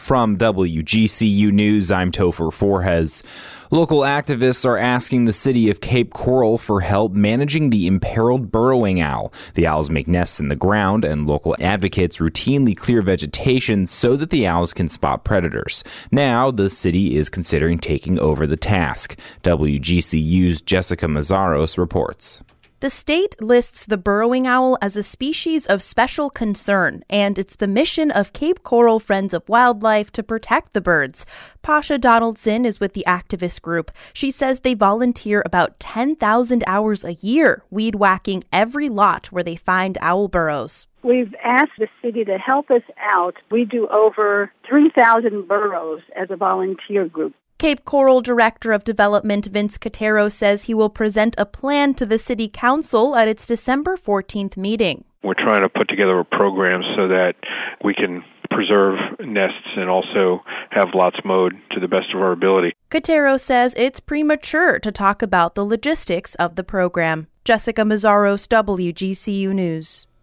From WGCU News, I'm Topher Forhes. Local activists are asking the city of Cape Coral for help managing the imperiled burrowing owl. The owls make nests in the ground, and local advocates routinely clear vegetation so that the owls can spot predators. Now, the city is considering taking over the task. WGCU's Jessica Mazzaros reports. The state lists the burrowing owl as a species of special concern, and it's the mission of Cape Coral Friends of Wildlife to protect the birds. Pasha Donaldson is with the activist group. She says they volunteer about 10,000 hours a year, weed whacking every lot where they find owl burrows. We've asked the city to help us out. We do over 3,000 burrows as a volunteer group. Cape Coral Director of Development Vince Cotero says he will present a plan to the City Council at its December 14th meeting. We're trying to put together a program so that we can preserve nests and also have lots mowed to the best of our ability. Cotero says it's premature to talk about the logistics of the program. Jessica Mazzaros, WGCU News.